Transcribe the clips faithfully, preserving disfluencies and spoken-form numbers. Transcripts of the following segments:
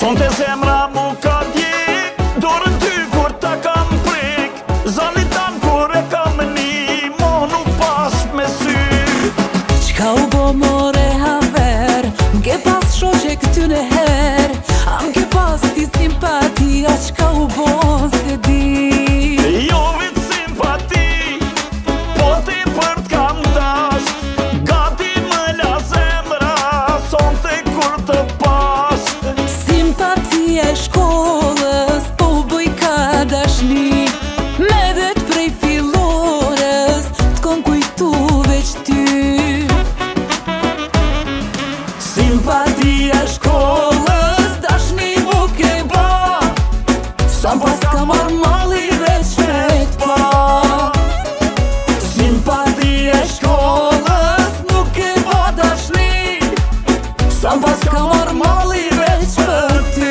Sonte zemra mu ka djek, dorën ty kur ta kam prek, zani tan kur e kam ni, mo nuk pas me sy. Qka u bo more haver, m'ke pas shoqe këtyne her, a m'ke pas ti simpatia, qka u bo se di. Jo vit simpati, po ti për t'kam dasht, gati më la zemra, sonte kur të pas. Simpatia e shkollës, po bëj ka dashni, me det prej fillores, t'kon kujtu veç ty. Simpatia e shkollës, dashni mu ke ba, sa pas ka marr malli veç vet pa. Simpatia e shkollës, nuk ke ba dashni, sa pas ka marr malli veç për ty.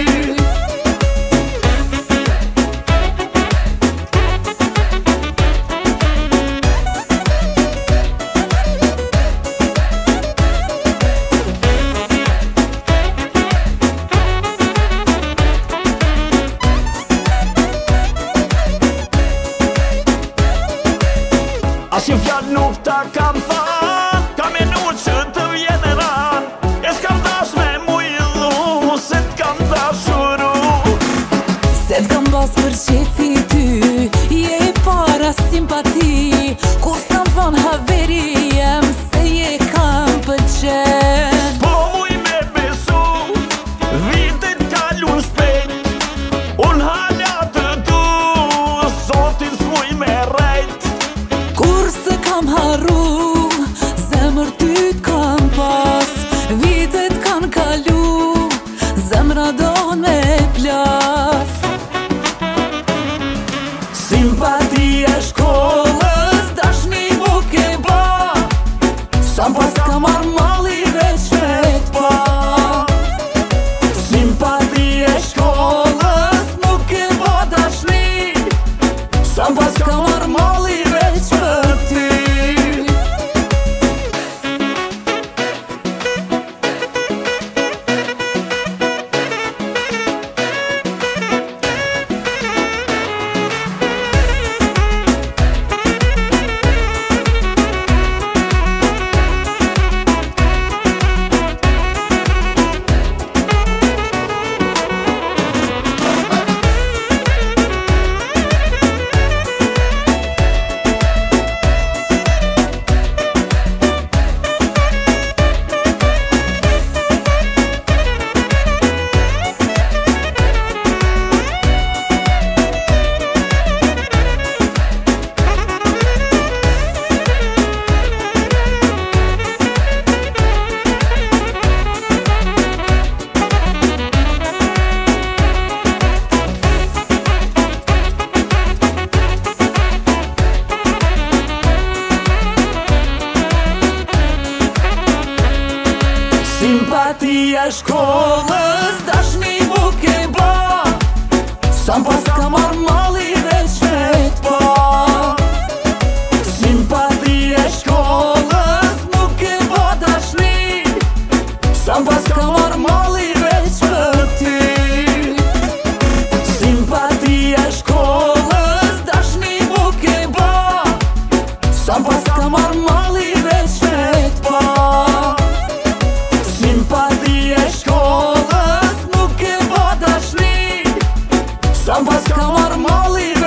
As një fjall nuk ta kam than, ka minut që të vjen e ran, e s'kam dash me mu illu, se t'kam dashuru. Se t'kam bas për qefi ty, je e para simpati, ku s'kam van haveri jem, se je kam pëlqen. Po muj me besu, vitet kalun shpejt, unë hala të du, zotin s'muj me rejt. Kur se kam harru, zemër ty t'kam pas, vitet kan kalu, zemra don me plas. Simpatia e shkollës, dashni mu ke ba, sa pas ka marr malli veç vet pa. Simpatia e shkollës, nuk ke ba dashni, sa pas ka marr malli veç për ty. Simpatia e shkollës, dashni mu ke ba, sa pas ka marr malli veç vet pa. Simpatia e shkollës, nuk ke ba dashni, sa pas ka marr malli veç për ty. Simpatia e shkollës, dashni mu ke ba, sa pas ka marr malli veç vet pa. Simpatia e shkollës, nuk ke ba dashni, sa pas ka marr malli